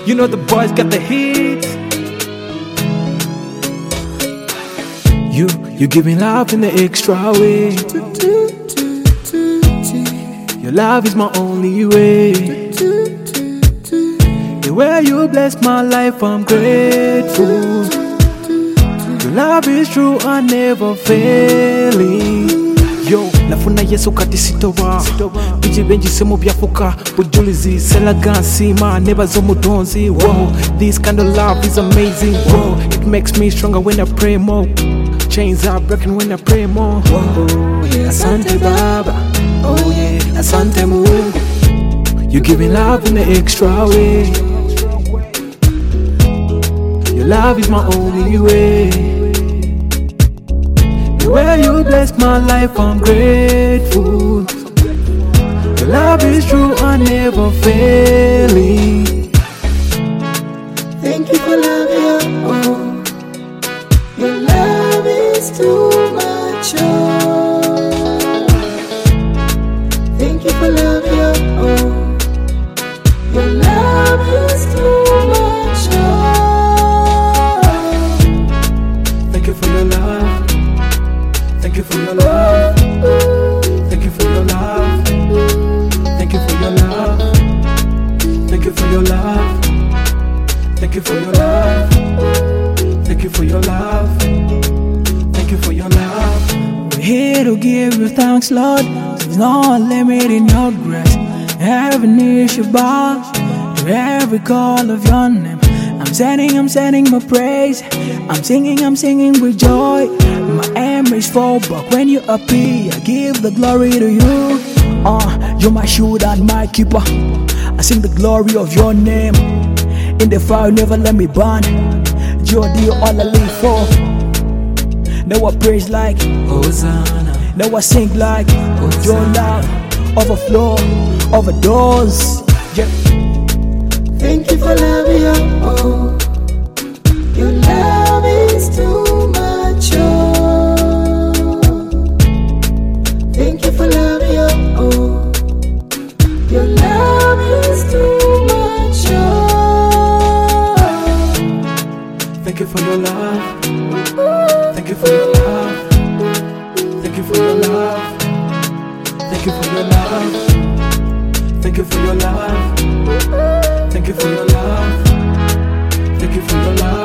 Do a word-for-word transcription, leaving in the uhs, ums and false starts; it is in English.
You know the boys got the hits. You, you giving love in the extra way. Your love is my only way. The way you bless my life, I'm grateful. Your love is true and never failing. Yo, nafuna Yesu kati sitowa Biji benji semu byafuka Bujulizi, selagansi, ma neba zomudonzi. Whoa, this kind of love is amazing. Whoa, it makes me stronger when I pray more. Chains are breaking when I pray more. Whoa, yeah, asante Baba. Oh yeah, asante Mungu. You giving love in the extra way. Your love is my only way. The way you bless my life, I'm grateful. Your love is true and never failing. Thank you for loving, oh. Your love is too much, oh. Thank you for loving, oh. Your love is too much, oh. Thank you for your love. Thank you for your love. Thank you for your love. Thank you for your love. Thank you for your love. Thank you for your love. Thank you for your love. Thank you for your love. We're here to give you thanks, Lord. There's no limit in your grace. Every knee shall bow to every call of your name. I'm sending, I'm sending my praise. I'm singing, I'm singing with joy. My aim is for back when you appear. I give the glory to you. Uh, you're my shield and my keeper. I sing the glory of your name. In the fire, never let me burn. You're the all I live for. Now I praise like Hosanna. Now I sing like Hosanna. Your love overflow, overdose. Yeah. Thank you for loving, oh. Your love is too much, oh. Thank you for loving, oh. Your love is too much, oh. Thank you for your love. Thank you for your love. Thank you for your love. Thank you for your love. Thank you for your love. Thank you for your love. Thank you for your love.